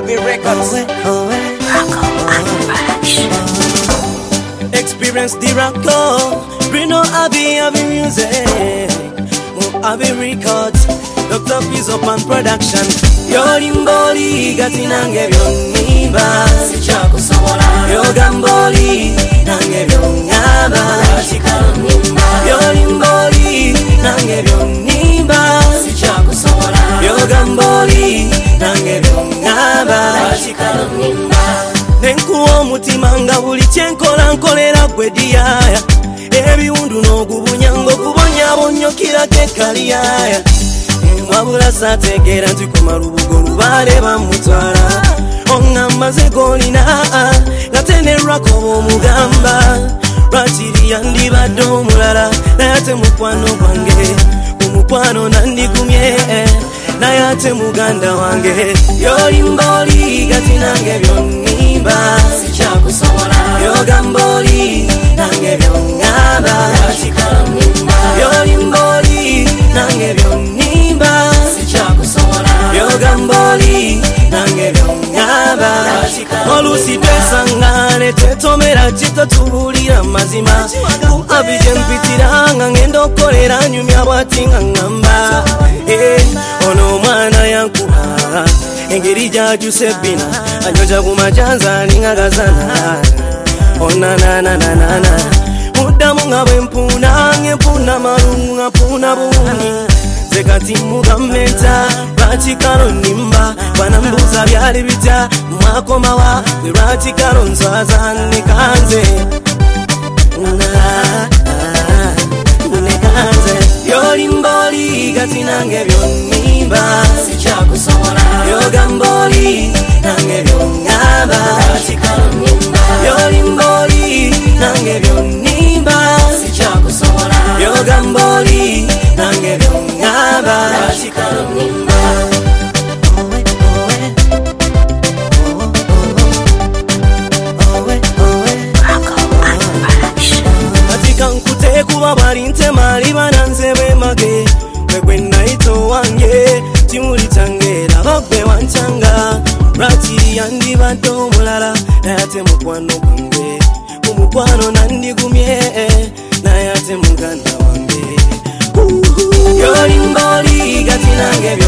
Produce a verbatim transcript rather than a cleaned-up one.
Abbey Records. Experience the Rocco, Bruno Abbey, Abbey Music, oh, Abbey Records, Doctor Pizzo Pan Production. Yolimboli gatinange byonnimba sichako sobola yogamboli nange byonnaba chikalo nimba yolimboli nange byonnimba sichako sobola yogamboli nange byonnaba chikalo nimba nenkuwa omutima nga buli kyenkola nkolera gwe diyaya ebiwundu n'ogubunyango kubonyabonyokirako ekkaliyaya wabula sategeera nti ku malubugo lubaale bamutwala oŋŋamba ze golina nga tenerwako b'omugamba lwakiri yandibadde omulala naye ate mukwano gwange ku mukwano nandigumye naye ate muganda wange yolimbaoli gati nange byonnimba sikyakusobola yogambaoli nange byonŋamba yolimbaoli nange byonnimba sikyakusobola yogamboli nange byonŋamba oluusi twesangane tetomera kitotubulira mazima ku abije mpitira nga ngenda okukolera nyumya bwati nga ŋŋamba ono omwana yankuba engeri gyajuse ebbina anyoja ku majanzani nga gazana onananananana muddamu nga bwe mpuuna ng'empuuna malungu nga mpuuna buwuni nze kati mugammenta lwaki kalo nnimba banambuuza byali bitya mwakomawa bwe lwaki kalo nswaza nekanze nekanze yolimbaoli gati nange byonnimba sikyakusobola yogambaoli nange byonŋamba yolimbaoli nange byonnimba sikyakusobola yogambaoli nange byonŋamba katika nkute kuba bali ntemali bananze bemage kwegwe naito wange kimuli kyange laba gwe wancanga lwakiri yandibadde omulala naye ate mukwano gwange ku mukwano nandigumye naye ate muganda wange yolimbaoli gati nange